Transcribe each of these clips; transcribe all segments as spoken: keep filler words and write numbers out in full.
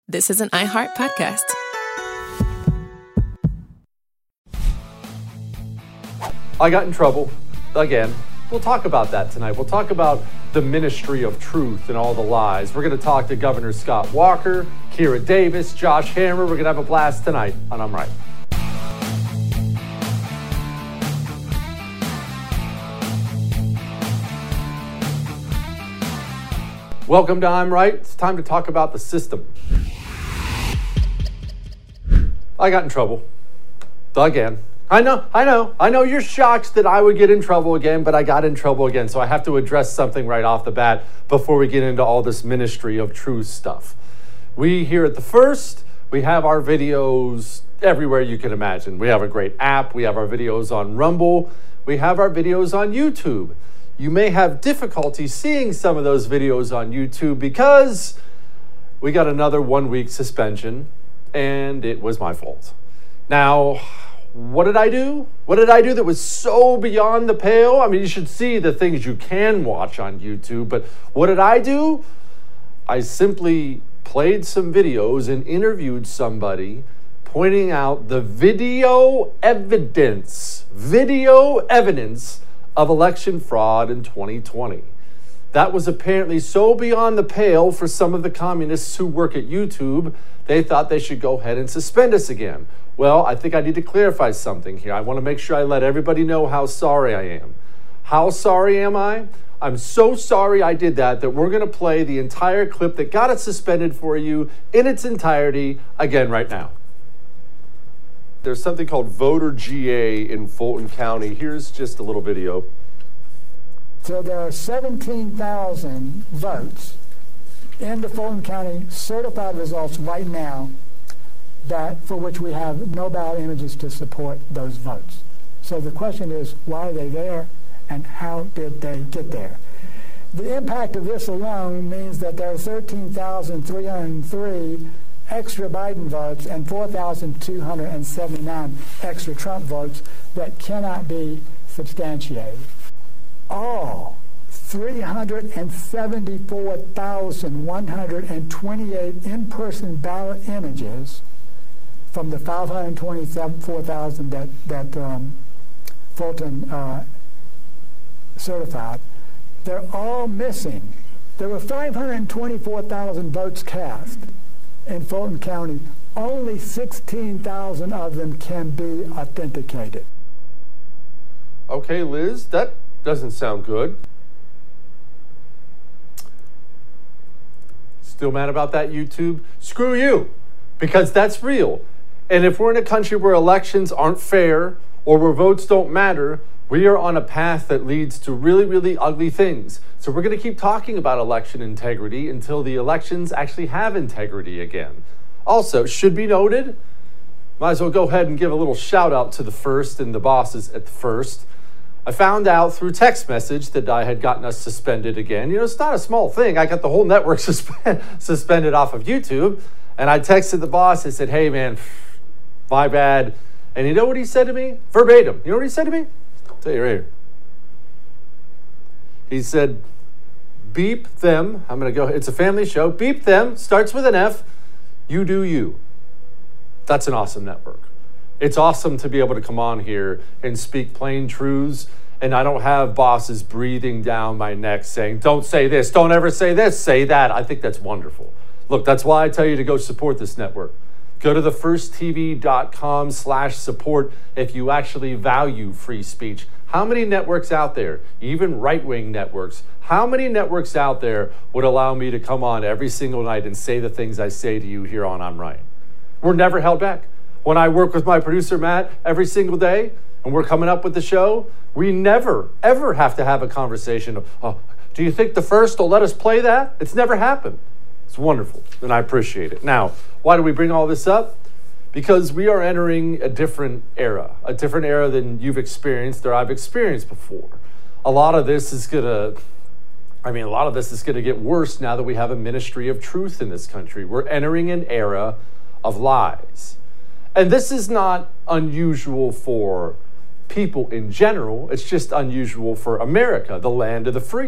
This is an iHeart podcast. I got in trouble again. We'll talk about that tonight. We'll talk about the ministry of truth and all the lies. We're going to talk to Governor Scott Walker, Kira Davis, Josh Hammer. We're going to have a blast tonight on I'm Right. Welcome to I'm Right. It's time to talk about the system. I got in trouble again. I know, I know, I know you're shocked that I would get in trouble again, but I got in trouble again. So I have to address something right off the bat before we get into all this ministry of truth stuff. We here at The First, we have our videos everywhere you can imagine. We have a great app. We have our videos on Rumble. We have our videos on YouTube. You may have difficulty seeing some of those videos on YouTube because we got another one-week suspension, and it was my fault. Now, what did I do? What did I do that was so beyond the pale? I mean, you should see the things you can watch on YouTube, but what did I do? I simply played some videos and interviewed somebody pointing out the video evidence, video evidence of election fraud in twenty twenty. That was apparently so beyond the pale for some of the communists who work at YouTube, they thought they should go ahead and suspend us again. Well, I think I need to clarify something here. I want to make sure I let everybody know how sorry I am. How sorry am I? I'm so sorry I did that, that we're going to play the entire clip that got it suspended for you in its entirety again right now. There's something called Voter G A in Fulton County. Here's just a little video. So there are seventeen thousand votes in the Fulton County certified results right now that for which we have no ballot images to support those votes. So the question is, why are they there and how did they get there? The impact of this alone means that there are thirteen thousand three hundred three extra Biden votes and four thousand two hundred seventy-nine extra Trump votes that cannot be substantiated. All three hundred seventy-four thousand one hundred twenty-eight in-person ballot images from the five hundred twenty-four thousand that, that um, Fulton uh, certified, they're all missing. There were five hundred twenty-four thousand votes cast in Fulton County. Only sixteen thousand of them can be authenticated. Okay, Liz, that doesn't sound good. Still mad about that, YouTube? Screw you, because that's real. And if we're in a country where elections aren't fair or where votes don't matter, we are on a path that leads to really, really ugly things. So we're going to keep talking about election integrity until the elections actually have integrity again. Also, should be noted, might as well go ahead and give a little shout out to The First and the bosses at The First. I found out through text message that I had gotten us suspended again. You know, it's not a small thing. I got the whole network suspend, suspended off of YouTube. And I texted the boss. I said, hey, man, my bad. And you know what he said to me? Verbatim. You know what he said to me? I'll tell you right here. He said, beep them. I'm going to go. It's a family show. Beep them. Starts with an F. You do you. That's an awesome network. It's awesome to be able to come on here and speak plain truths, and I don't have bosses breathing down my neck saying, don't say this, don't ever say this, say that. I think that's wonderful. Look, that's why I tell you to go support this network. Go to the first t v dot com slash support if you actually value free speech. How many networks out there, even right-wing networks, how many networks out there would allow me to come on every single night and say the things I say to you here on I'm Right? We're never held back. When I work with my producer, Matt, every single day, and we're coming up with the show, we never, ever have to have a conversation of, oh, do you think The First will let us play that? It's never happened. It's wonderful, and I appreciate it. Now, why do we bring all this up? Because we are entering a different era, a different era than you've experienced or I've experienced before. A lot of this is going to, I mean, a lot of this is going to get worse now that we have a ministry of truth in this country. We're entering an era of lies. And this is not unusual for people in general. It's just unusual for America, the land of the free.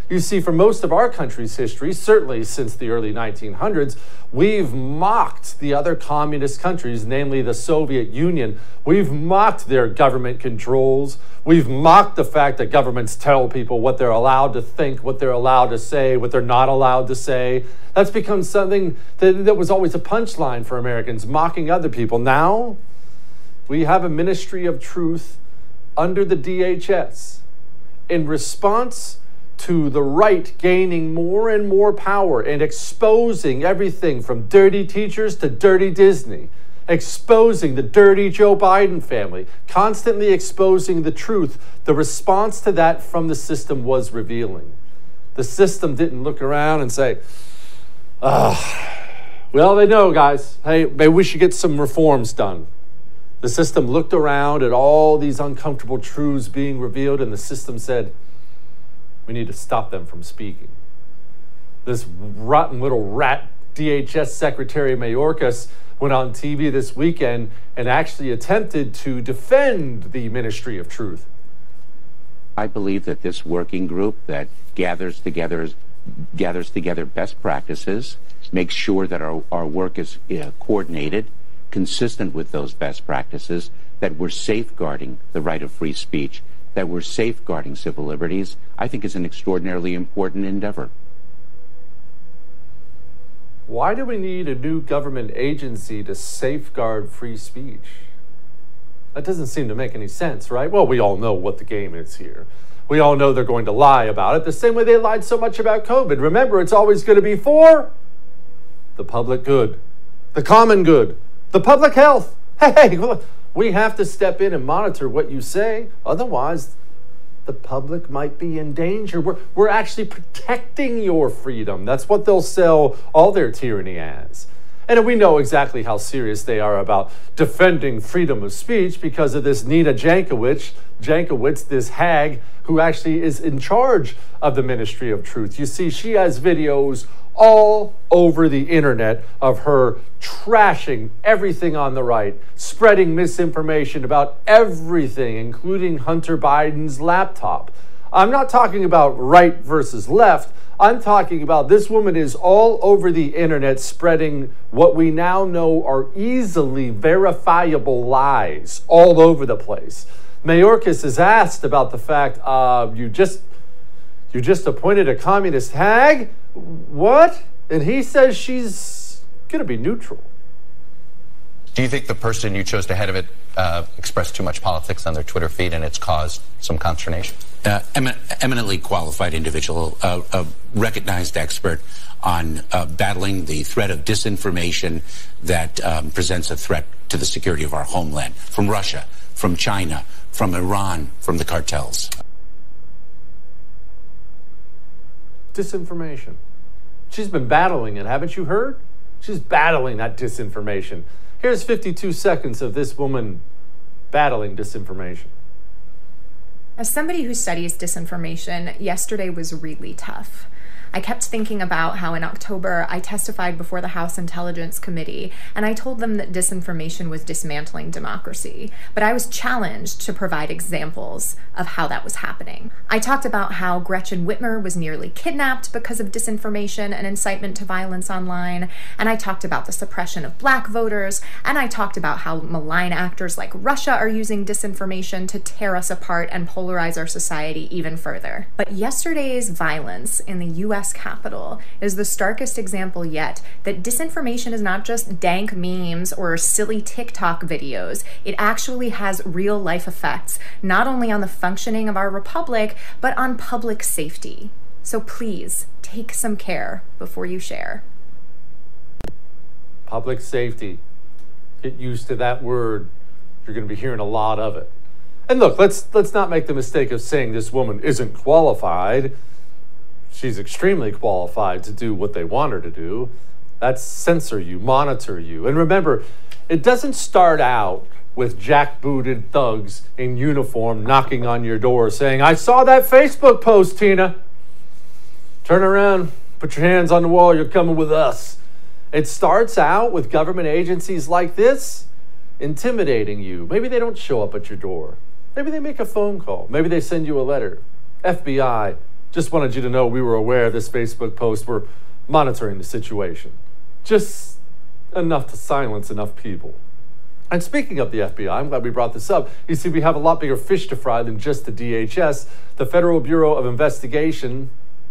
You see, for most of our country's history, certainly since the early nineteen hundreds, we've mocked the other communist countries, namely the Soviet Union. We've mocked their government controls. We've mocked the fact that governments tell people what they're allowed to think, what they're allowed to say, what they're not allowed to say. That's become something that, that was always a punchline for Americans, mocking other people. Now, we have a ministry of truth under the D H S. In response to the right gaining more and more power and exposing everything from dirty teachers to dirty Disney, exposing the dirty Joe Biden family, constantly exposing the truth, the response to that from the system was revealing. The system didn't look around and say, ah, well, they know, guys. Hey, maybe we should get some reforms done. The system looked around at all these uncomfortable truths being revealed, and the system said, we need to stop them from speaking. This rotten little rat D H S Secretary Mayorkas went on T V this weekend and actually attempted to defend the Ministry of Truth. I believe that this working group that gathers together gathers together best practices, makes sure that our, our work is uh, coordinated, consistent with those best practices, that we're safeguarding the right of free speech, that we're safeguarding civil liberties, I think is an extraordinarily important endeavor. Why do we need a new government agency to safeguard free speech? That doesn't seem to make any sense, right? Well, we all know what the game is here. We all know they're going to lie about it, the same way they lied so much about COVID. Remember, it's always going to be for the public good, the common good, the public health. Hey, we have to step in and monitor what you say. Otherwise, the public might be in danger. We're, we're actually protecting your freedom. That's what they'll sell all their tyranny as. And we know exactly how serious they are about defending freedom of speech because of this Nina Jankowicz, Jankowicz, this hag who actually is in charge of the Ministry of Truth. You see, she has videos all over the internet of her trashing everything on the right, spreading misinformation about everything, including Hunter Biden's laptop. I'm not talking about right versus left. I'm talking about this woman is all over the internet spreading what we now know are easily verifiable lies all over the place. Mayorkas is asked about the fact uh, you just you just appointed a communist hag? What? And he says she's going to be neutral. Do you think the person you chose to head of it uh, expressed too much politics on their Twitter feed and it's caused some consternation? Uh, emin- eminently qualified individual, uh, a recognized expert on uh, battling the threat of disinformation that um, presents a threat to the security of our homeland from Russia, from China, from Iran, from the cartels. Disinformation. She's been battling it, haven't you heard? She's battling that disinformation. Here's fifty-two seconds of this woman battling disinformation. As somebody who studies disinformation, yesterday was really tough. I kept thinking about how in October I testified before the House Intelligence Committee, and I told them that disinformation was dismantling democracy, but I was challenged to provide examples of how that was happening. I talked about how Gretchen Whitmer was nearly kidnapped because of disinformation and incitement to violence online, and I talked about the suppression of black voters, and I talked about how malign actors like Russia are using disinformation to tear us apart and polarize our society even further. But yesterday's violence in the U S Capitol is the starkest example yet that disinformation is not just dank memes or silly TikTok videos. It actually has real life effects, not only on the functioning of our republic, but on public safety. So please take some care before you share. Public safety. Get used to that word. You're going to be hearing a lot of it. And look, let's let's not make the mistake of saying this woman isn't qualified. She's extremely qualified to do what they want her to do. That's censor you, monitor you. And remember, it doesn't start out with jackbooted thugs in uniform knocking on your door saying, I saw that Facebook post, Tina. Turn around, put your hands on the wall, you're coming with us. It starts out with government agencies like this intimidating you. Maybe they don't show up at your door. Maybe they make a phone call. Maybe they send you a letter. F B I, Just wanted you to know we were aware of this Facebook post. We're monitoring the situation. Just enough to silence enough people. And speaking of the F B I, I'm glad we brought this up. You see, we have a lot bigger fish to fry than just the D H S. The Federal Bureau of Investigation,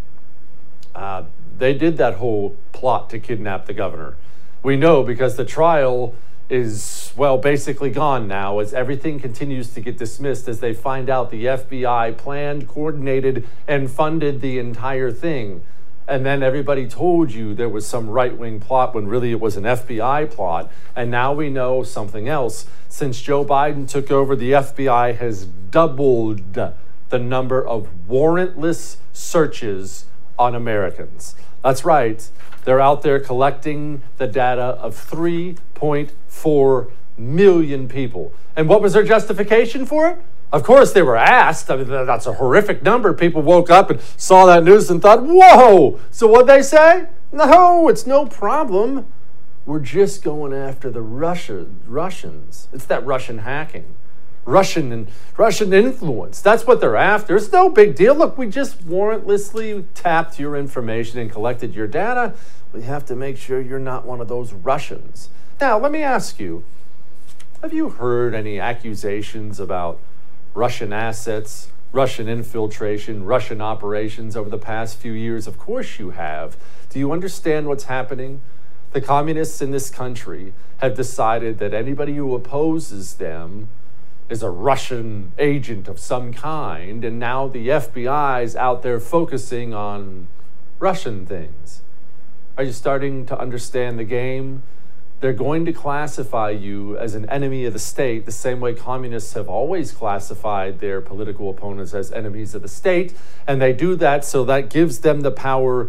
uh, they did that whole plot to kidnap the governor. We know because the trial is, well, basically gone now as everything continues to get dismissed as they find out the F B I planned, coordinated, and funded the entire thing. And then everybody told you there was some right-wing plot when really it was an F B I plot. And now we know something else. Since Joe Biden took over, the F B I has doubled the number of warrantless searches on Americans. That's right. They're out there collecting the data of three point four million people. And what was their justification for it? Of course, they were asked. I mean, that's a horrific number. People woke up and saw that news and thought, whoa! So what'd they say? No, it's no problem. We're just going after the Russia, Russians. It's that Russian hacking. Russian and Russian influence. That's what they're after. It's no big deal. Look, we just warrantlessly tapped your information and collected your data. We have to make sure you're not one of those Russians. Now, let me ask you, have you heard any accusations about Russian assets, Russian infiltration, Russian operations over the past few years? Of course you have. Do you understand what's happening? The communists in this country have decided that anybody who opposes them is a Russian agent of some kind, and now the F B I is out there focusing on Russian things. Are you starting to understand the game? They're going to classify you as an enemy of the state the same way communists have always classified their political opponents as enemies of the state, and they do that so that gives them the power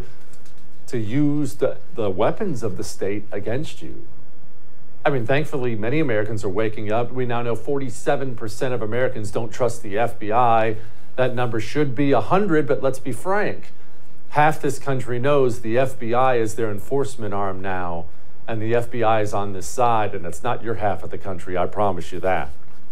to use the, the weapons of the state against you. I mean, thankfully, many Americans are waking up. We now know forty-seven percent of Americans don't trust the F B I. That number should be one hundred, but let's be frank. Half this country knows the F B I is their enforcement arm now, and the F B I is on this side, and it's not your half of the country, I promise you that.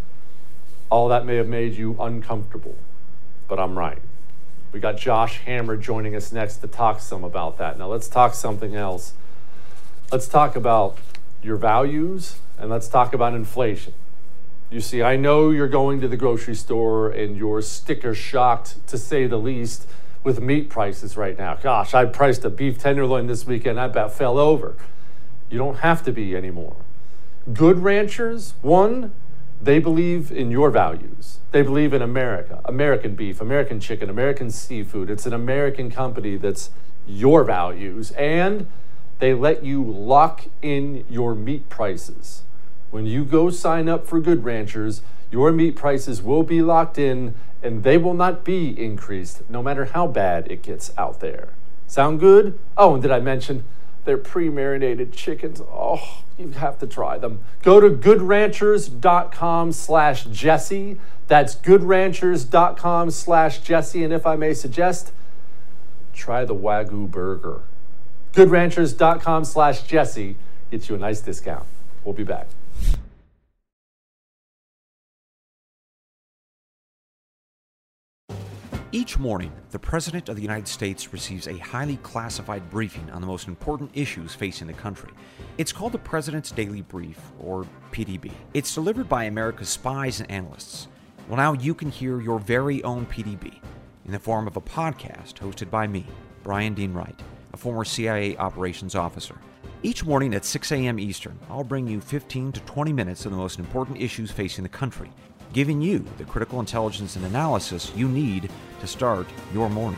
All that may have made you uncomfortable, but I'm right. We got Josh Hammer joining us next to talk some about that. Now let's talk something else. Let's talk about your values, and let's talk about inflation. You see, I know you're going to the grocery store and you're sticker shocked, to say the least, with meat prices right now. Gosh, I priced a beef tenderloin this weekend, I about fell over. You don't have to be anymore. Good Ranchers, one, they believe in your values. They believe in America, American beef, American chicken, American seafood. It's an American company that's your values, and they let you lock in your meat prices. When you go sign up for Good Ranchers, your meat prices will be locked in, and they will not be increased, no matter how bad it gets out there. Sound good? Oh, and did I mention their pre-marinated chickens? Oh, you have to try them. Go to goodranchers.com slash Jesse. That's goodranchers.com slash Jesse. And if I may suggest, try the Wagyu burger. goodranchers.com slash Jesse gets you a nice discount. We'll be back. Each morning, the President of the United States receives a highly classified briefing on the most important issues facing the country. It's called the President's Daily Brief, or P D B. It's delivered by America's spies and analysts. Well, now you can hear your very own P D B in the form of a podcast hosted by me, Brian Dean Wright, a former C I A operations officer. Each morning at six a.m. Eastern, I'll bring you fifteen to twenty minutes of the most important issues facing the country, giving you the critical intelligence and analysis you need to start your morning.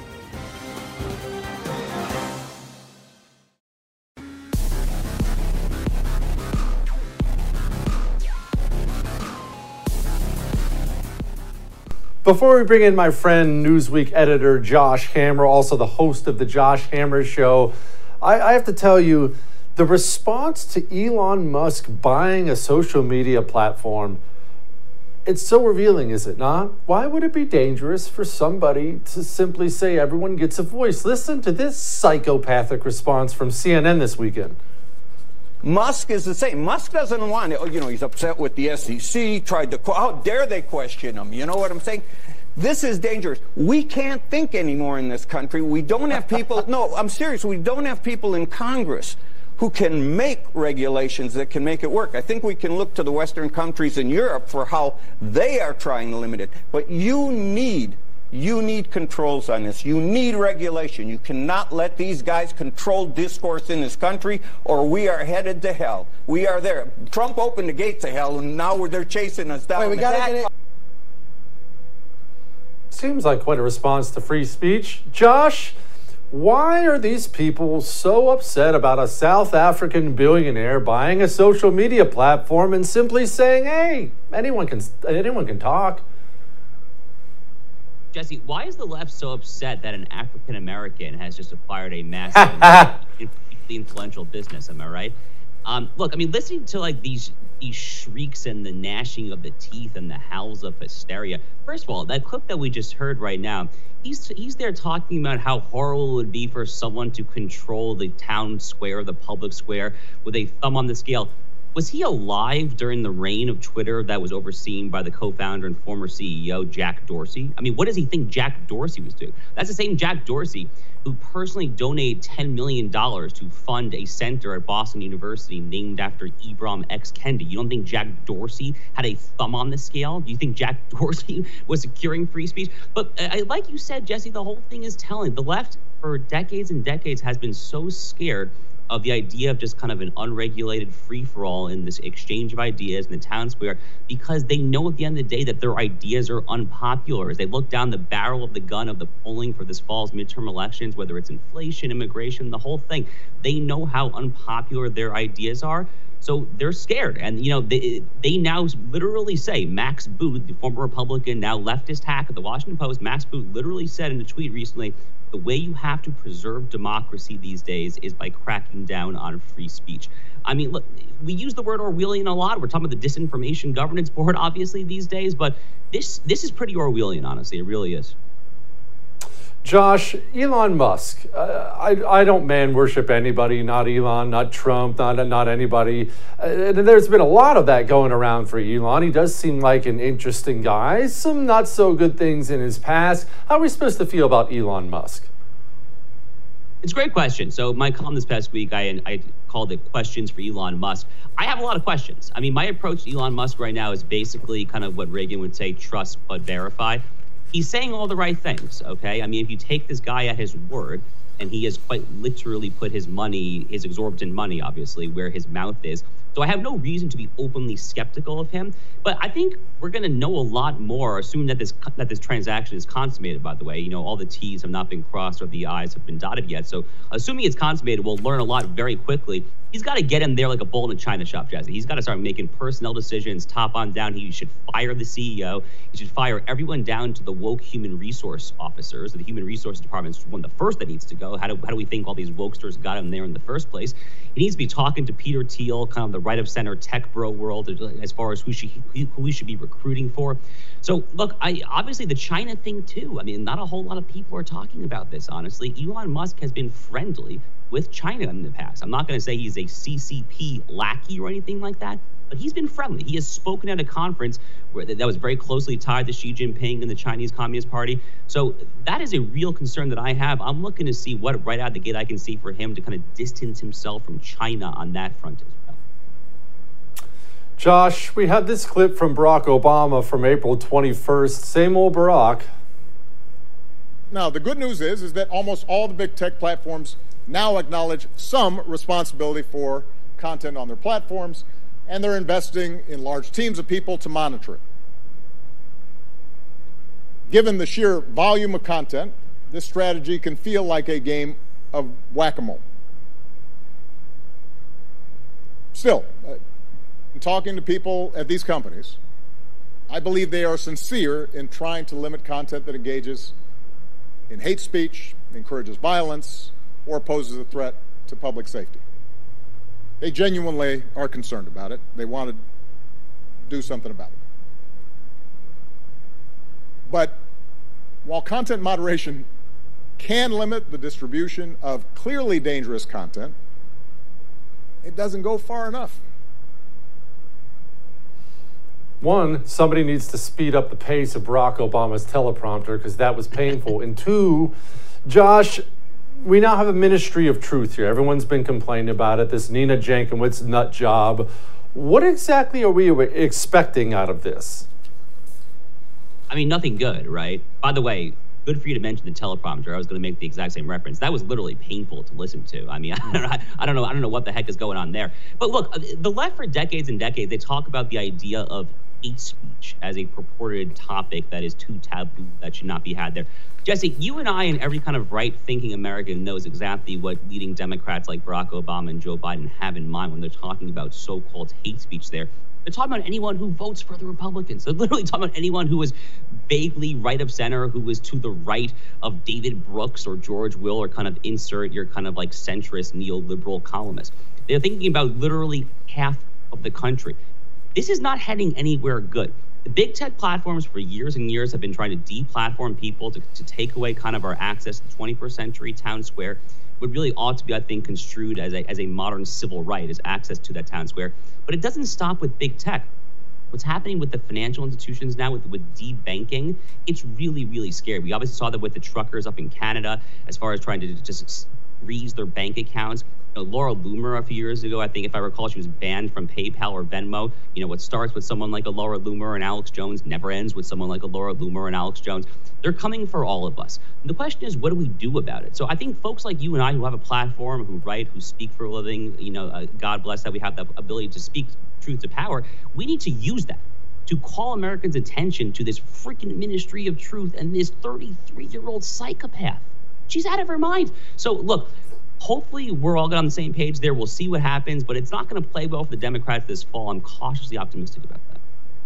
Before we bring in my friend, Newsweek editor Josh Hammer, also the host of the Josh Hammer Show, I, I have to tell you, the response to Elon Musk buying a social media platform, it's so revealing, is it not? Why would it be dangerous for somebody to simply say everyone gets a voice? Listen to this psychopathic response from C N N this weekend. Musk is the same. Musk doesn't want it. You know, he's upset with the S E C, tried to, how dare they question him? You know what I'm saying? This is dangerous. We can't think anymore in this country. We don't have people, no, I'm serious, we don't have people in Congress who can make regulations that can make it work. I think we can look to the Western countries in Europe for how they are trying to limit it. But you need, you need controls on this. You need regulation. You cannot let these guys control discourse in this country, or we are headed to hell. We are there. Trump opened the gates of hell, and now they're chasing us down. Wait, we gotta get it. Seems like quite a response to free speech. Josh, why are these people so upset about a South African billionaire buying a social media platform and simply saying, hey, anyone can, anyone can talk? Jesse, why is the left so upset that an African American has just acquired a massive, influential business? Am I right? Um, look, I mean, listening to like these these shrieks and the gnashing of the teeth and the howls of hysteria. First of all, that clip that we just heard right now, he's he's there talking about how horrible it would be for someone to control the town square, the public square, with a thumb on the scale. Was he alive during the reign of Twitter that was overseen by the co-founder and former C E O, Jack Dorsey? I mean, what does he think Jack Dorsey was doing? That's the same Jack Dorsey who personally donated ten million dollars to fund a center at Boston University named after Ibram X. Kendi. You don't think Jack Dorsey had a thumb on the scale? Do you think Jack Dorsey was securing free speech? But uh, like you said, Jesse, the whole thing is telling. The left, for decades and decades, has been so scared of the idea of just kind of an unregulated free-for-all in this exchange of ideas in the town square, because they know at the end of the day that their ideas are unpopular. As they look down the barrel of the gun of the polling for this fall's midterm elections, whether it's inflation, immigration, the whole thing, they know how unpopular their ideas are. So they're scared. And, you know, they, they now literally say, Max Boot, the former Republican, now leftist hack of the Washington Post, Max Boot literally said in a tweet recently, the way you have to preserve democracy these days is by cracking down on free speech. I mean, look, we use the word Orwellian a lot. We're talking about the Disinformation Governance Board, obviously, these days. But this this is pretty Orwellian, honestly. It really is. Josh, Elon Musk, uh, I, I don't man worship anybody, not Elon, not Trump, not, not anybody. Uh, there's been a lot of that going around for Elon. He does seem like an interesting guy. Some not so good things in his past. How are we supposed to feel about Elon Musk? It's a great question. So my column this past week, I, I called it Questions for Elon Musk. I have a lot of questions. I mean, my approach to Elon Musk right now is basically kind of what Reagan would say, trust but verify. He's saying all the right things, okay? I mean, if you take this guy at his word, and he has quite literally put his money, his exorbitant money, obviously, where his mouth is. So I have no reason to be openly skeptical of him. But I think we're going to know a lot more, assuming that this that this transaction is consummated, by the way. You know, all the T's have not been crossed or the I's have been dotted yet. So assuming it's consummated, we'll learn a lot very quickly. He's got to get in there like a bull in a china shop, Jesse. He's got to start making personnel decisions, top on down. He should fire the C E O. He should fire everyone down to the woke human resource officers. The human resource department is one of the first that needs to go. How do, how do we think all these wokesters got him there in the first place? He needs to be talking to Peter Thiel, kind of the right of center tech bro world, as far as who, she, who we should be recruiting for. So, look, I obviously the China thing, too. I mean, not a whole lot of people are talking about this, honestly. Elon Musk has been friendly with China in the past. I'm not going to say he's a C C P lackey or anything like that, but he's been friendly. He has spoken at a conference where that was very closely tied to Xi Jinping and the Chinese Communist Party. So that is a real concern that I have. I'm looking to see what right out of the gate I can see for him to kind of distance himself from China on that front as well. Josh, we have this clip from Barack Obama from April twenty-first. Same old Barack. Now, the good news is, is that almost all the big tech platforms now acknowledge some responsibility for content on their platforms, and they're investing in large teams of people to monitor it. Given the sheer volume of content, this strategy can feel like a game of whack-a-mole. Still, uh, in talking to people at these companies, I believe they are sincere in trying to limit content that engages in hate speech, encourages violence, or poses a threat to public safety. They genuinely are concerned about it. They want to do something about it. But while content moderation can limit the distribution of clearly dangerous content, it doesn't go far enough. one, somebody needs to speed up the pace of Barack Obama's teleprompter because that was painful. And two, Josh, we now have a ministry of truth here. Everyone's been complaining about it, this Nina Jankowicz nut job. What exactly are we expecting out of this? I mean, nothing good, right? By the way, good for you to mention the teleprompter. I was going to make the exact same reference. That was literally painful to listen to. I mean, I don't know, I don't know, I don't know what the heck is going on there. But look, the left for decades and decades, they talk about the idea of hate speech as a purported topic that is too taboo, that should not be had there. Jesse, you and I and every kind of right-thinking American knows exactly what leading Democrats like Barack Obama and Joe Biden have in mind when they're talking about so-called hate speech there. They're talking about anyone who votes for the Republicans. They're literally talking about anyone who is vaguely right of center, who is to the right of David Brooks or George Will, or kind of insert your kind of like centrist neoliberal columnist. They're thinking about literally half of the country. This is not heading anywhere good. The big tech platforms for years and years have been trying to de-platform people to, to take away kind of our access to the twenty-first century town square. Would really ought to be, I think, construed as a, as a modern civil right, as access to that town square. But it doesn't stop with big tech. What's happening with the financial institutions now with, with de-banking, it's really, really scary. We obviously saw that with the truckers up in Canada, as far as trying to just freeze their bank accounts. You know, Laura Loomer a few years ago, I think if I recall, she was banned from PayPal or Venmo. You know, what starts with someone like a Laura Loomer and Alex Jones never ends with someone like a Laura Loomer and Alex Jones. They're coming for all of us. And the question is, what do we do about it? So I think folks like you and I who have a platform, who write, who speak for a living, you know, uh, God bless that we have the ability to speak truth to power. We need to use that to call Americans' attention to this freaking ministry of truth and this thirty-three-year-old psychopath. She's out of her mind. So look, hopefully we're all on the same page there. We'll see what happens, but it's not going to play well for the Democrats this fall. I'm cautiously optimistic about that.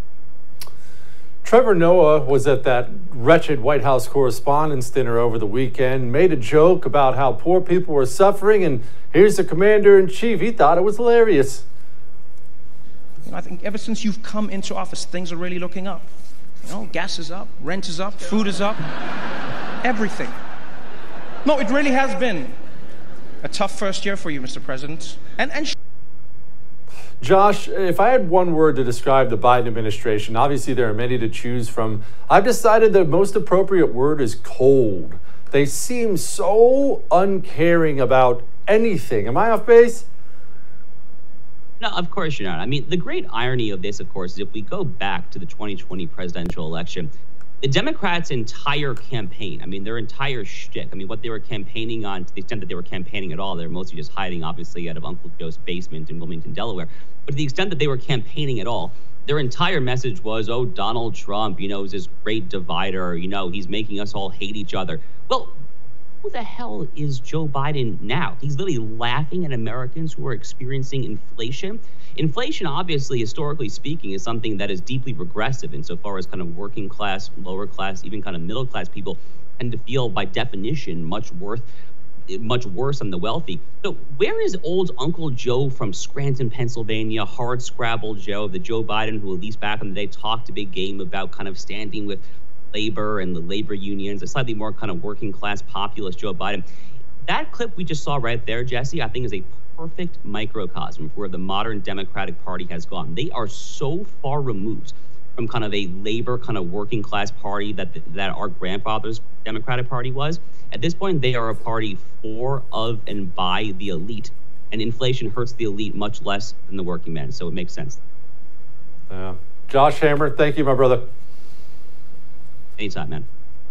Trevor Noah was at that wretched White House Correspondents' Dinner over the weekend, made a joke about how poor people were suffering, and here's the commander-in-chief. He thought it was hilarious. You know, I think ever since you've come into office, things are really looking up. You know, gas is up, rent is up, food is up, everything. No, it really has been a tough first year for you, Mister President. And and. Josh, if I had one word to describe the Biden administration, obviously there are many to choose from. I've decided the most appropriate word is cold. They seem so uncaring about anything. Am I off base? No, of course you're not. I mean, the great irony of this, of course, is if we go back to the twenty twenty presidential election, the Democrats' entire campaign, I mean, their entire shtick, I mean, what they were campaigning on, to the extent that they were campaigning at all, they were mostly just hiding, obviously, out of Uncle Joe's basement in Wilmington, Delaware. But to the extent that they were campaigning at all, their entire message was, oh, Donald Trump, you know, is this great divider, you know, he's making us all hate each other. Well, who the hell is Joe Biden now? He's literally laughing at Americans who are experiencing inflation. Inflation, obviously, historically speaking, is something that is deeply regressive insofar as kind of working class, lower class, even kind of middle class people tend to feel, by definition, much worth, much worse than the wealthy. So where is old Uncle Joe from Scranton, Pennsylvania, hard scrabble Joe, the Joe Biden who at least back in the day talked a big game about kind of standing with labor and the labor unions, a slightly more kind of working class populist Joe Biden? That clip we just saw right there, Jesse, I think is a perfect microcosm of where the modern Democratic Party has gone. They are so far removed from kind of a labor kind of working class party that that our grandfather's Democratic Party was. At this point, they are a party for, of, and by the elite. And inflation hurts the elite much less than the working man. So it makes sense. Uh, Josh Hammer, thank you, my brother. Anytime, man.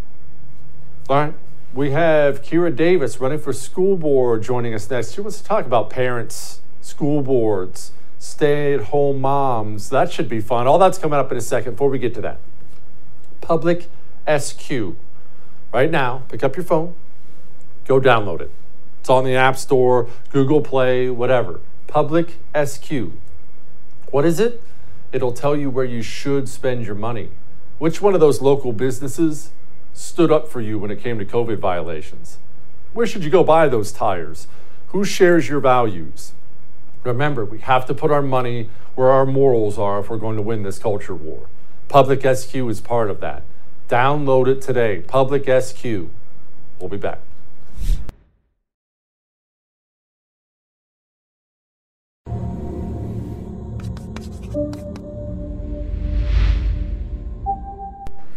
All right. We have Kira Davis running for school board joining us next. She wants to talk about parents, school boards, stay-at-home moms. That should be fun. All that's coming up in a second. Before we get to that, Public S Q. Right now, pick up your phone, go download it. It's on the App Store, Google Play, whatever. Public S Q. What is it? It'll tell you where you should spend your money. Which one of those local businesses stood up for you when it came to COVID violations? Where should you go buy those tires? Who shares your values? Remember, we have to put our money where our morals are if we're going to win this culture war. Public S Q is part of that. Download it today. Public S Q. We'll be back.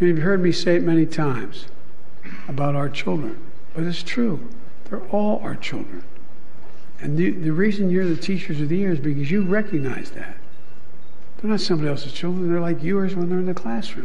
And you've heard me say it many times about our children, but it's true. They're all our children. And the, the reason you're the teachers of the year is because you recognize that. They're not somebody else's children. They're like yours when they're in the classroom.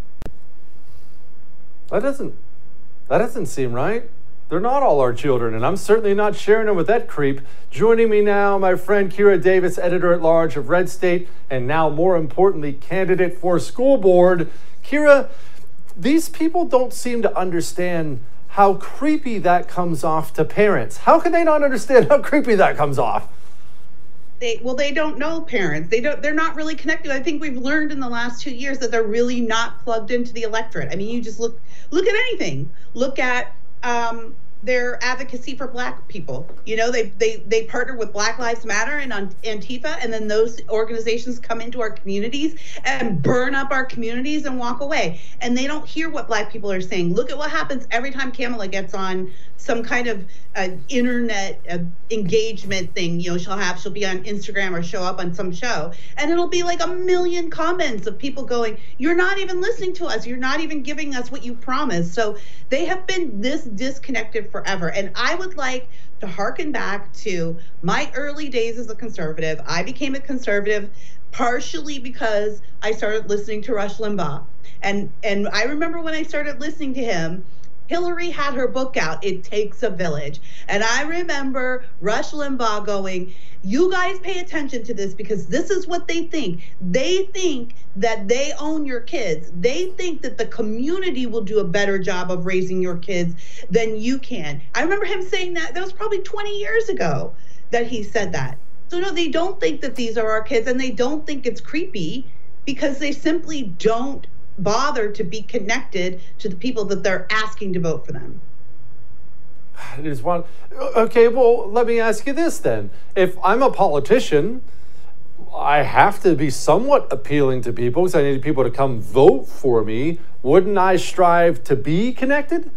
That doesn't, that doesn't seem right. They're not all our children, and I'm certainly not sharing them with that creep. Joining me now, my friend Kira Davis, editor-at-large of Red State, and now, more importantly, candidate for school board. Kira, these people don't seem to understand how creepy that comes off to parents. How can they not understand how creepy that comes off? They, well, they don't know parents. They don't, they're not really connected. I think we've learned in the last two years that they're really not plugged into the electorate. I mean, you just look, look at anything. Look at um, their advocacy for Black people. You know, they, they, they partner with Black Lives Matter and on Antifa, and then those organizations come into our communities and burn up our communities and walk away. And they don't hear what Black people are saying. Look at what happens every time Kamala gets on some kind of uh, internet uh, engagement thing. You know, she'll have, she'll be on Instagram or show up on some show, and it'll be like a million comments of people going, you're not even listening to us. You're not even giving us what you promised. So they have been this disconnected forever. And I would like to harken back to my early days as a conservative. I became a conservative partially because I started listening to Rush Limbaugh. And, and I remember when I started listening to him, Hillary had her book out, It Takes a Village. And I remember Rush Limbaugh going, you guys pay attention to this because this is what they think. They think that they own your kids. They think that the community will do a better job of raising your kids than you can. I remember him saying that. That was probably twenty years ago that he said that. So no, they don't think that these are our kids, and they don't think it's creepy because they simply don't bother to be connected to the people that they're asking to vote for them. It is one. Okay, well, let me ask you this then. If I'm a politician, I have to be somewhat appealing to people because I need people to come vote for me. Wouldn't I strive to be connected?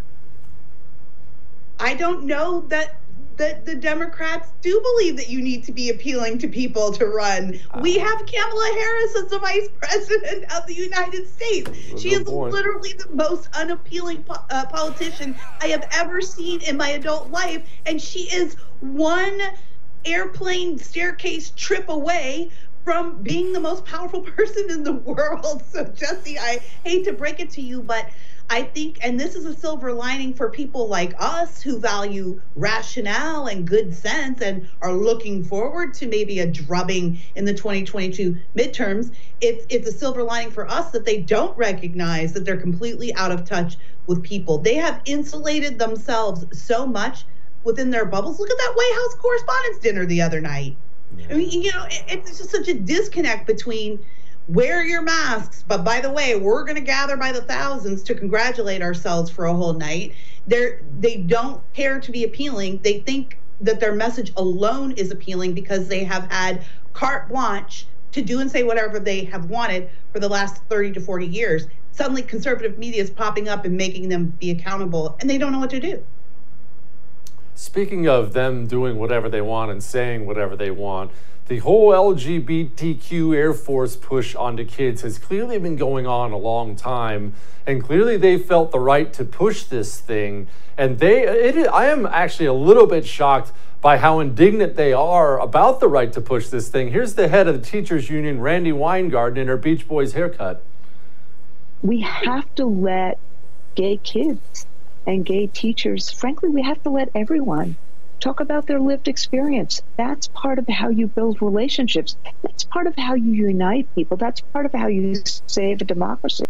I don't know that that the Democrats do believe that you need to be appealing to people to run. Uh, we have Kamala Harris as the vice president of the United States. She is point. literally the most unappealing po uh, politician I have ever seen in my adult life. And she is one airplane staircase trip away from being the most powerful person in the world. So Jesse, I hate to break it to you, but I think, and this is a silver lining for people like us who value rationale and good sense and are looking forward to maybe a drubbing in the twenty twenty-two midterms. It's, it's a silver lining for us that they don't recognize that they're completely out of touch with people. They have insulated themselves so much within their bubbles. Look at that White House Correspondents' Dinner the other night. Yeah. I mean, you know, it, it's just such a disconnect between wear your masks, but by the way, we're going to gather by the thousands to congratulate ourselves for a whole night. They're, they don't care to be appealing. They think that their message alone is appealing because they have had carte blanche to do and say whatever they have wanted for the last thirty to forty years. Suddenly conservative media is popping up and making them be accountable, and they don't know what to do. Speaking of them doing whatever they want and saying whatever they want, the whole L G B T Q Air Force push onto kids has clearly been going on a long time, and clearly they felt the right to push this thing. And they, it, I am actually a little bit shocked by how indignant they are about the right to push this thing. Here's the head of the teachers union, Randy Weingarten, in her Beach Boys haircut. We have to let gay kids and gay teachers, frankly, we have to let everyone talk about their lived experience. That's part of how you build relationships. That's part of how you unite people. That's part of how you save a democracy.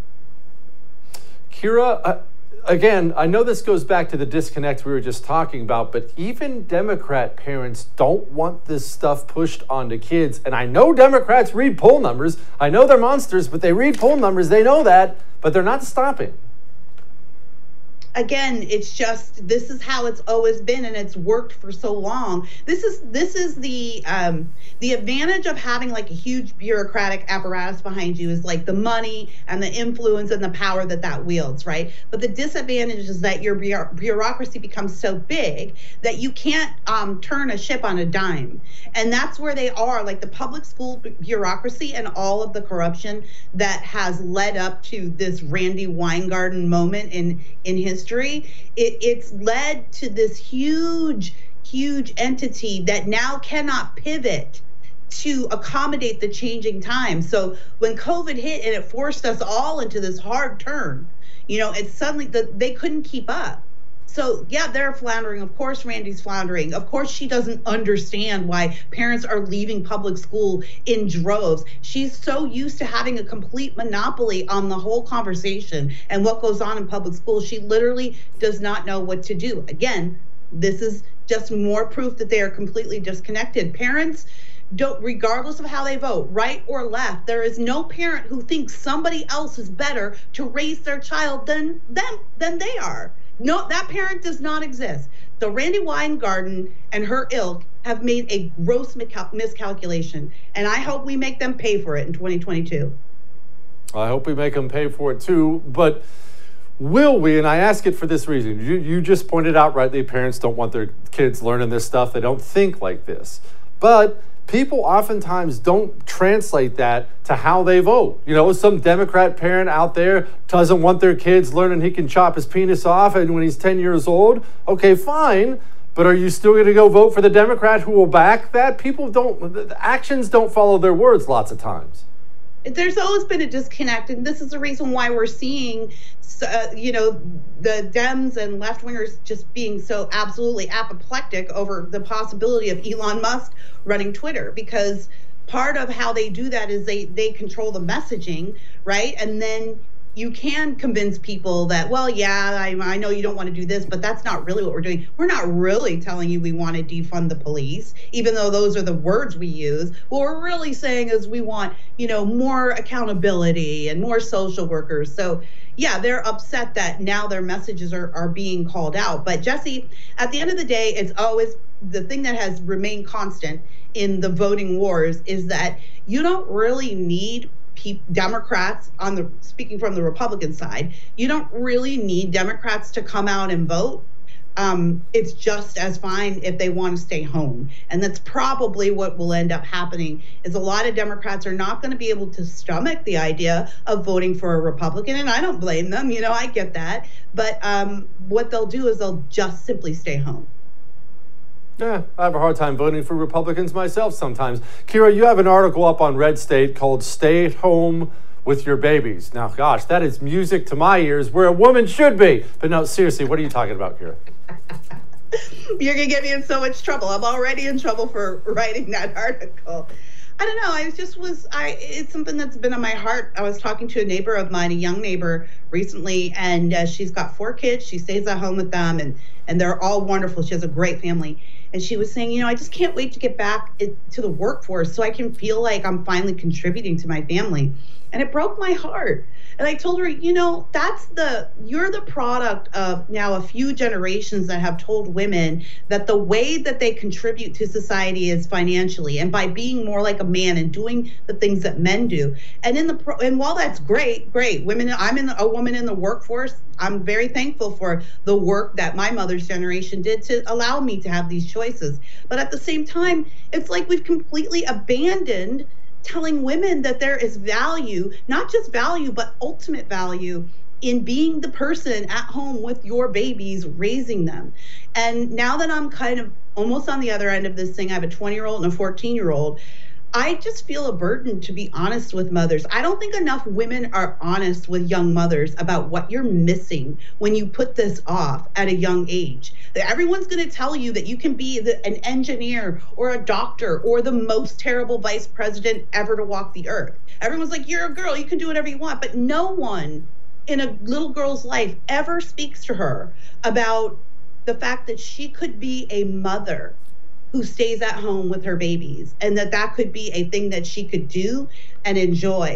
Kira, uh, again, I know this goes back to the disconnect we were just talking about, but even Democrat parents don't want this stuff pushed onto kids. And I know Democrats read poll numbers. I know they're monsters, but they read poll numbers. They know that, but they're not stopping. again, it's just, this is how it's always been, and it's worked for so long. This is this is the um, the advantage of having like a huge bureaucratic apparatus behind you is like the money and the influence and the power that that wields, right? But the disadvantage is that your bureaucracy becomes so big that you can't um, turn a ship on a dime. And that's where they are, like the public school bureaucracy and all of the corruption that has led up to this Randi Weingarten moment in, in history. It, it's led to this huge, huge entity that now cannot pivot to accommodate the changing times. So when COVID hit and it forced us all into this hard turn, you know, it's suddenly the, they couldn't keep up. So yeah, they're floundering. Of course, Randi's floundering. Of course, she doesn't understand why parents are leaving public school in droves. She's so used to having a complete monopoly on the whole conversation and what goes on in public school. She literally does not know what to do. Again, this is just more proof that they are completely disconnected. Parents don't, regardless of how they vote, right or left, there is no parent who thinks somebody else is better to raise their child than them than they are. No, that parent does not exist. So Randi Weingarten and her ilk have made a gross miscalculation, and I hope we make them pay for it in twenty twenty-two. I hope we make them pay for it too, but will we? And I ask it for this reason. You, you just pointed out rightly, parents don't want their kids learning this stuff. They don't think like this. But people oftentimes don't translate that to how they vote. You know, some Democrat parent out there doesn't want their kids learning he can chop his penis off and when he's ten years old. Okay, fine. But are you still going to go vote for the Democrat who will back that? People don't, the actions don't follow their words lots of times. There's always been a disconnect, and this is the reason why we're seeing, uh, you know, the Dems and left-wingers just being so absolutely apoplectic over the possibility of Elon Musk running Twitter, because part of how they do that is they, they control the messaging, right? And then you can convince people that, well, yeah, I, I know you don't want to do this, but that's not really what we're doing. We're not really telling you we want to defund the police, even though those are the words we use. What we're really saying is we want, you know, more accountability and more social workers. So yeah, they're upset that now their messages are, are being called out. But Jesse, at the end of the day, it's always the thing that has remained constant in the voting wars is that you don't really need Democrats on the, speaking from the Republican side, you don't really need Democrats to come out and vote. Um, it's just as fine if they want to stay home. And that's probably what will end up happening is a lot of Democrats are not going to be able to stomach the idea of voting for a Republican. And I don't blame them. You know, I get that. But um, what they'll do is they'll just simply stay home. Yeah, I have a hard time voting for Republicans myself sometimes. Kira, you have an article up on Red State called Stay Home with Your Babies. Now, gosh, that is music to my ears where a woman should be. But no, seriously, what are you talking about, Kira? You're going to get me in so much trouble. I'm already in trouble for writing that article. I don't know. I just was, I, it's something that's been on my heart. I was talking to a neighbor of mine, a young neighbor recently, and uh, she's got four kids. She stays at home with them, and, and they're all wonderful. She has a great family. And she was saying, you know, I just can't wait to get back it, to the workforce so I can feel like I'm finally contributing to my family. And it broke my heart. And I told her, you know, that's the, you're the product of now a few generations that have told women that the way that they contribute to society is financially and by being more like a man and doing the things that men do. And in the, and while that's great, great, women, I'm in a woman in the workforce. I'm very thankful for the work that my mother's generation did to allow me to have these choices. But at the same time, it's like we've completely abandoned telling women that there is value, not just value, but ultimate value in being the person at home with your babies, raising them. And now that I'm kind of almost on the other end of this thing, I have a twenty-year-old and a fourteen-year-old, I just feel a burden to be honest with mothers. I don't think enough women are honest with young mothers about what you're missing when you put this off at a young age. Everyone's going to tell you that you can be the, an engineer or a doctor or the most terrible vice president ever to walk the earth. Everyone's like, you're a girl, you can do whatever you want. But no one in a little girl's life ever speaks to her about the fact that she could be a mother who stays at home with her babies, and that that could be a thing that she could do and enjoy.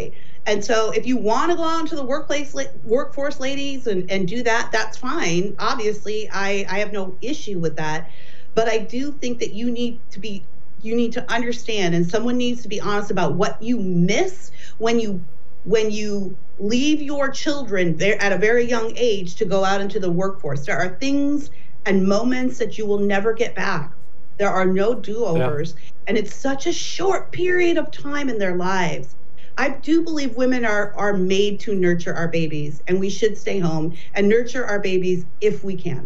And so if you want to go out into the workplace, workforce, ladies, and, and do that, that's fine. Obviously, I, I have no issue with that. But I do think that you need to be, you need to understand, and someone needs to be honest about what you miss when you when you leave your children there at a very young age to go out into the workforce. There are things and moments that you will never get back. There are no do-overs. Yeah. And it's such a short period of time in their lives. I do believe women are, are made to nurture our babies, and we should stay home and nurture our babies if we can.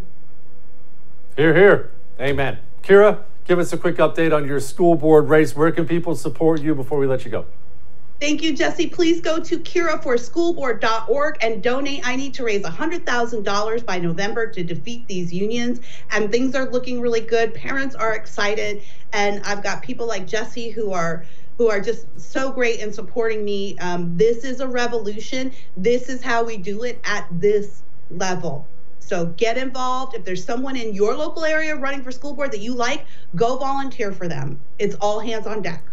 Hear, hear. Amen. Kira, give us a quick update on your school board race. Where can people support you before we let you go? Thank you, Jesse. Please go to kira for school board dot org and donate. I need to raise one hundred thousand dollars by November to defeat these unions, and things are looking really good. Parents are excited, and I've got people like Jesse who are who are just so great in supporting me. Um, this is a revolution. This is how we do it at this level. So get involved. If there's someone in your local area running for school board that you like, go volunteer for them. It's all hands on deck.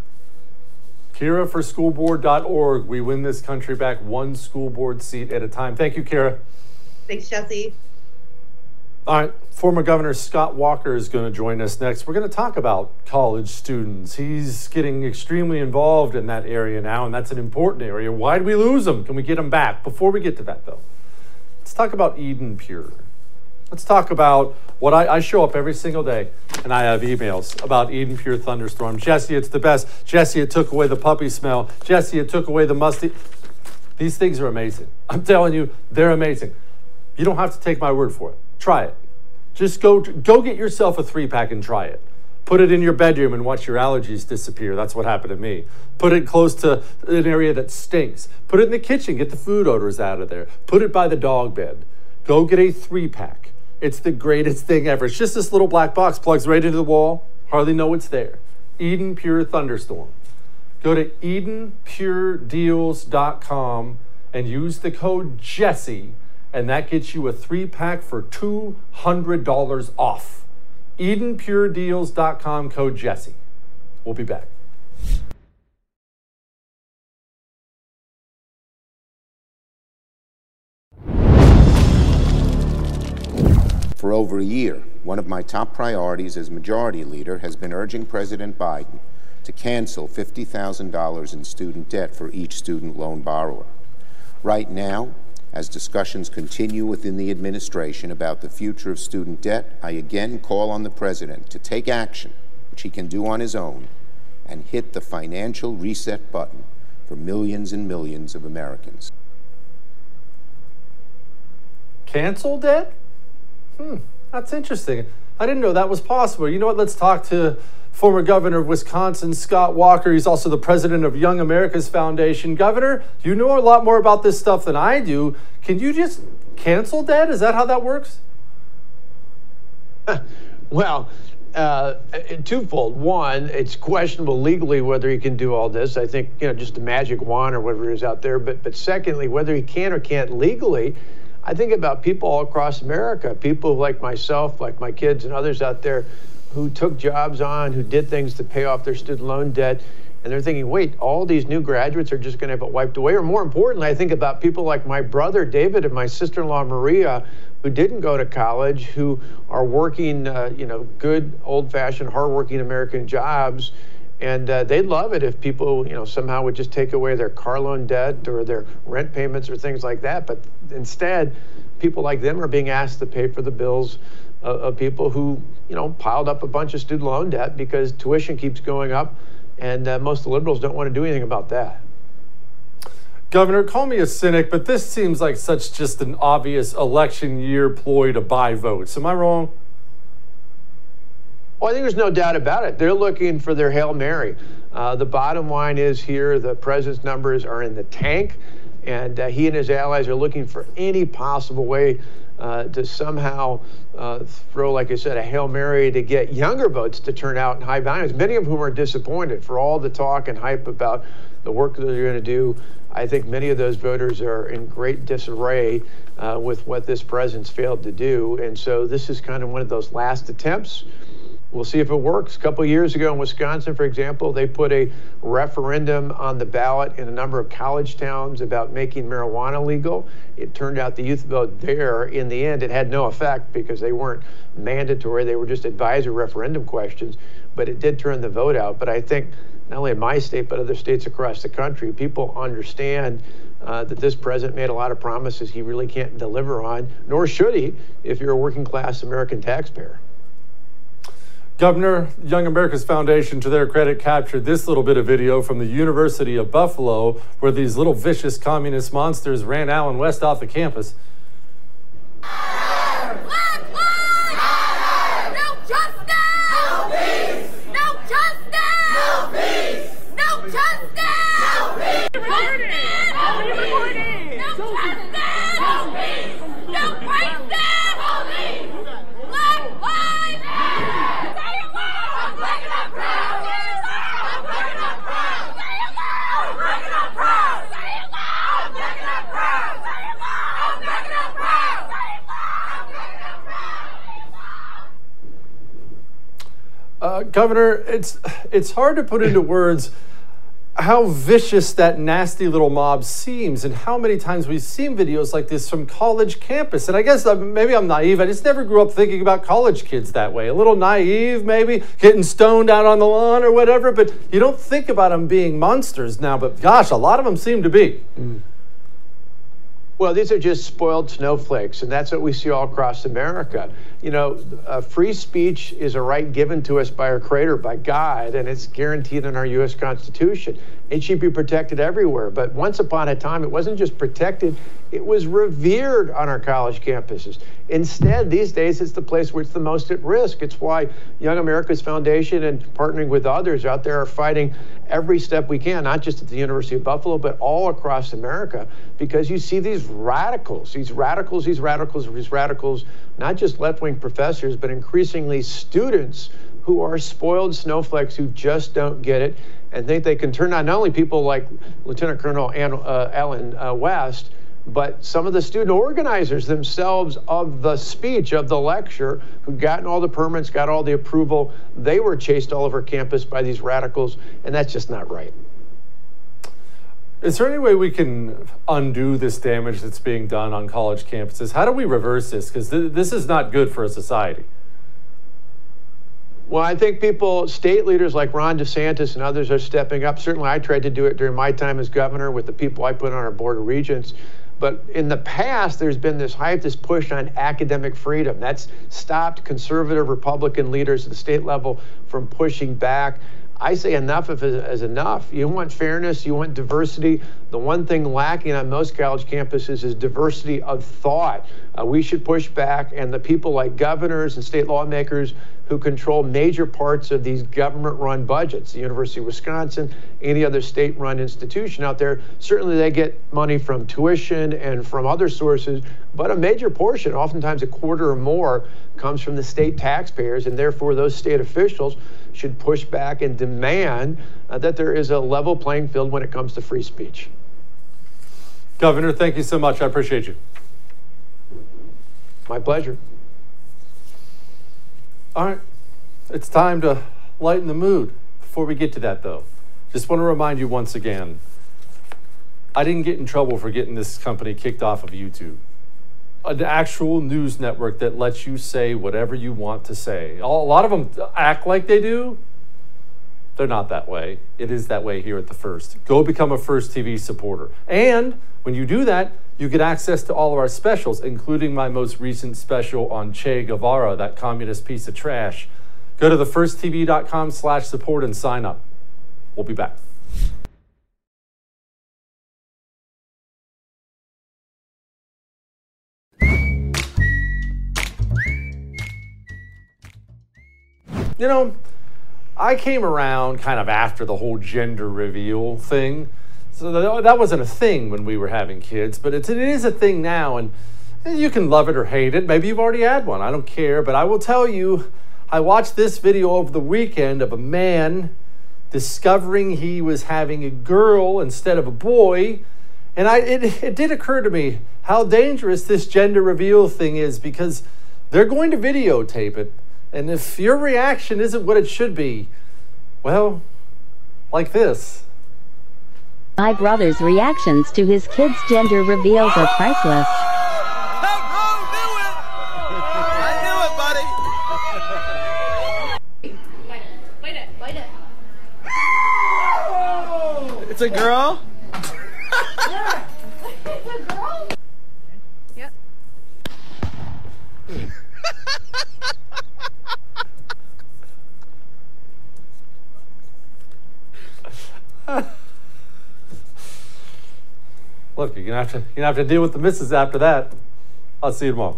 Kira for school board dot org. We win this country back one school board seat at a time. Thank you, Kira. Thanks, Jesse. All right, former Governor Scott Walker is going to join us next. We're going to talk about college students. He's getting extremely involved in that area now, and that's an important area. Why did we lose him? Can we get him back? Before we get to that, though, let's talk about Eden Pure. Let's talk about what I, I show up every single day, and I have emails about Eden Pure Thunderstorm. Jesse, it's the best. Jesse, it took away the puppy smell. Jesse, it took away the musty. These things are amazing. I'm telling you, they're amazing. You don't have to take my word for it. Try it. Just go, go get yourself a three-pack and try it. Put it in your bedroom and watch your allergies disappear. That's what happened to me. Put it close to an area that stinks. Put it in the kitchen. Get the food odors out of there. Put it by the dog bed. Go get a three-pack. It's the greatest thing ever. It's just this little black box, plugs right into the wall. Hardly know it's there. Eden Pure Thunderstorm. Go to eden pure deals dot com and use the code Jesse, and that gets you a three-pack for two hundred dollars off. eden pure deals dot com, code Jesse. We'll be back. For over a year, one of my top priorities as Majority Leader has been urging President Biden to cancel fifty thousand dollars in student debt for each student loan borrower. Right now, as discussions continue within the administration about the future of student debt, I again call on the President to take action, which he can do on his own, and hit the financial reset button for millions and millions of Americans. Cancel debt? Hmm, that's interesting. I didn't know that was possible. You know what? Let's talk to former Governor of Wisconsin, Scott Walker. He's also the president of Young America's Foundation. Governor, you know a lot more about this stuff than I do. Can you just cancel debt? Is that how that works? Well, uh, twofold. One, it's questionable legally whether he can do all this. I think, you know, just a magic wand or whatever is out there. But, but secondly, whether he can or can't legally, I think about people all across America, people like myself, like my kids and others out there who took jobs on, who did things to pay off their student loan debt. And they're thinking, wait, all these new graduates are just going to have it wiped away. Or more importantly, I think about people like my brother, David, and my sister-in-law, Maria, who didn't go to college, who are working, uh, you know, good, old-fashioned, hardworking American jobs. And uh, they'd love it if people, you know, somehow would just take away their car loan debt or their rent payments or things like that. But instead, people like them are being asked to pay for the bills uh, of people who, you know, piled up a bunch of student loan debt because tuition keeps going up, and uh, most of the liberals don't want to do anything about that. Governor, call me a cynic, but this seems like such just an obvious election year ploy to buy votes. Am I wrong? Well, I think there's no doubt about it. They're looking for their Hail Mary. Uh, the bottom line is here, the president's numbers are in the tank, and uh, he and his allies are looking for any possible way uh, to somehow uh, throw, like I said, a Hail Mary to get younger votes to turn out in high volumes, many of whom are disappointed for all the talk and hype about the work that they're going to do. I think many of those voters are in great disarray uh, with what this president's failed to do, and so this is kind of one of those last attempts. We'll see if it works. A couple of years ago in Wisconsin, for example, they put a referendum on the ballot in a number of college towns about making marijuana legal. It turned out the youth vote there, in the end, it had no effect because they weren't mandatory. They were just advisory referendum questions, but it did turn the vote out. But I think not only in my state, but other states across the country, people understand uh, that this president made a lot of promises he really can't deliver on, nor should he if you're a working class American taxpayer. Governor, Young America's Foundation, to their credit, captured this little bit of video from the University of Buffalo where these little vicious communist monsters ran Allen West off the campus. Uh, Governor, it's it's hard to put into words how vicious that nasty little mob seems and how many times we've seen videos like this from college campus. And I guess uh, maybe I'm naive. I just never grew up thinking about college kids that way. A little naive, maybe, getting stoned out on the lawn or whatever. But you don't think about them being monsters now. But gosh, a lot of them seem to be. Mm. Well, these are just spoiled snowflakes, and that's what we see all across America. You know, uh, free speech is a right given to us by our Creator, by God, and it's guaranteed in our U S Constitution. It should be protected everywhere. But once upon a time, it wasn't just protected, it was revered on our college campuses. Instead, these days, it's the place where it's the most at risk. It's why Young America's Foundation and partnering with others out there are fighting every step we can, not just at the University of Buffalo, but all across America, because you see these radicals, these radicals, these radicals, these radicals, not just left-wing professors, but increasingly students who are spoiled snowflakes who just don't get it and think they can turn on not only people like Lieutenant Colonel Ann, uh, Allen uh, West, but some of the student organizers themselves of the speech, of the lecture, who'd gotten all the permits, got all the approval, they were chased all over campus by these radicals, and that's just not right. Is there any way we can undo this damage that's being done on college campuses? How do we reverse this? Because th- this is not good for a society. Well, I think people, state leaders like Ron DeSantis and others are stepping up. Certainly, I tried to do it during my time as governor with the people I put on our board of regents. But in the past, there's been this hype, this push on academic freedom. That's stopped conservative Republican leaders at the state level from pushing back. I say enough of it is enough. You want fairness, you want diversity. The one thing lacking on most college campuses is diversity of thought. Uh, we should push back, and the people like governors and state lawmakers who control major parts of these government-run budgets, the University of Wisconsin, any other state-run institution out there, certainly they get money from tuition and from other sources, but a major portion, oftentimes a quarter or more, comes from the state taxpayers, and therefore those state officials should push back and demand uh, that there is a level playing field when it comes to free speech. Governor, thank you so much. I appreciate you. My pleasure. All right, it's time to lighten the mood. Before we get to that, though, just want to remind you once again, I didn't get in trouble for getting this company kicked off of YouTube. An actual news network that lets you say whatever you want to say. A lot of them act like they do. They're not that way. It is that way here at The First. Go become a First T V supporter. And when you do that, you get access to all of our specials, including my most recent special on Che Guevara, that communist piece of trash. Go to thefirsttv.com slash support and sign up. We'll be back. You know, I came around kind of after the whole gender reveal thing. So that wasn't a thing when we were having kids, but it's, it is a thing now, and you can love it or hate it. Maybe you've already had one. I don't care, but I will tell you, I watched this video over the weekend of a man discovering he was having a girl instead of a boy, and I it, it did occur to me how dangerous this gender reveal thing is, because they're going to videotape it. And if your reaction isn't what it should be, well, like this. My brother's reactions to his kids' gender reveals are priceless. It's a girl? Yeah. It's a girl? Yep. Look, you're gonna have to you're gonna have to deal with the missus after that. I'll see you tomorrow.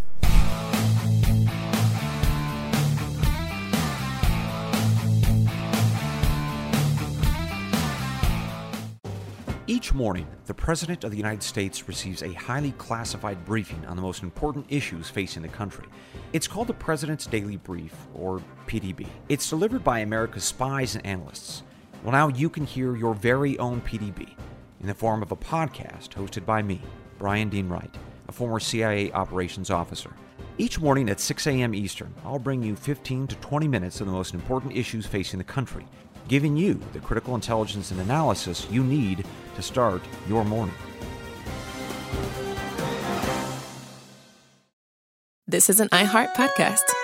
Each morning, the President of the United States receives a highly classified briefing on the most important issues facing the country. It's called the President's Daily Brief, or P D B. It's delivered by America's spies and analysts. Well, now you can hear your very own P D B in the form of a podcast hosted by me, Brian Dean Wright, a former C I A operations officer. Each morning at six a.m. Eastern, I'll bring you fifteen to twenty minutes of the most important issues facing the country, giving you the critical intelligence and analysis you need to start your morning. This is an iHeart podcast.